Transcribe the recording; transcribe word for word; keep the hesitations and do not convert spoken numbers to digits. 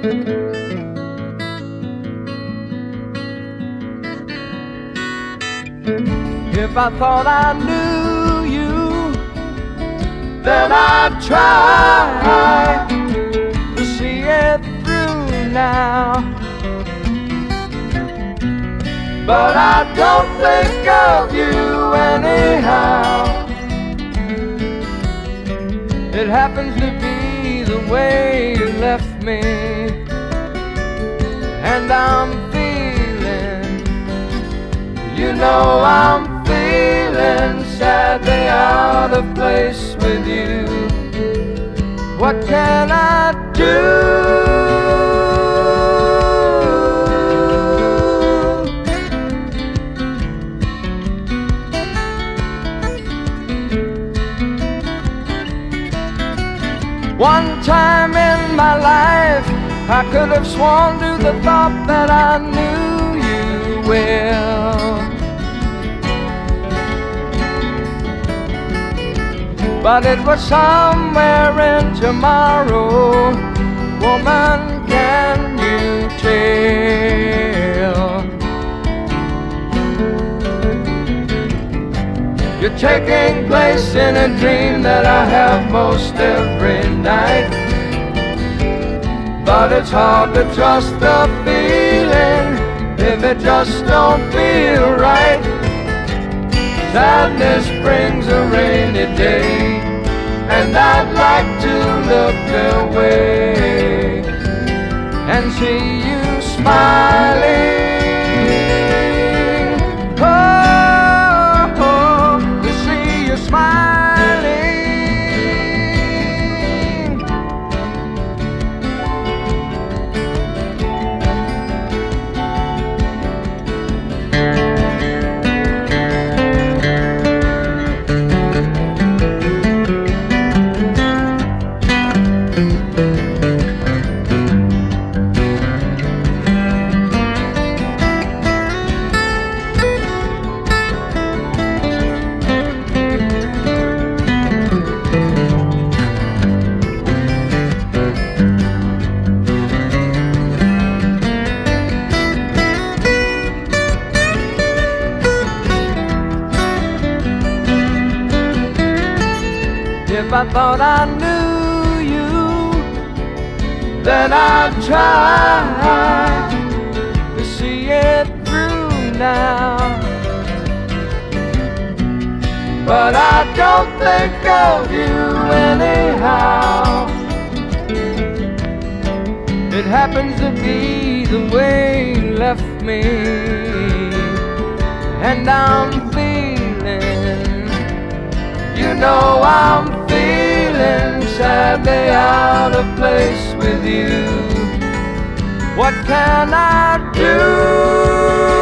If I thought I knew you, then I'd try to see it through now. But I don't think of you anyhow. It happens to be the way you left me, and I'm feeling, you know I'm feeling sadly out of place with you. What can I do? One time in my life I could have sworn to the thought that I knew you well, but it was somewhere in tomorrow. Woman, can you tell? You're taking place in a dream that I have most every night, but it's hard to trust the feeling if it just don't feel right. Sadness brings a rainy day, and I'd like to look away and see you smiling. Oh, oh, to see you smiling. If I thought I knew you, then I'd try to see it through now. But I don't think of you anyhow. It happens to be the way you left me, and I'm feeling, you know I'm feeling sadly out of place with you. What can I do?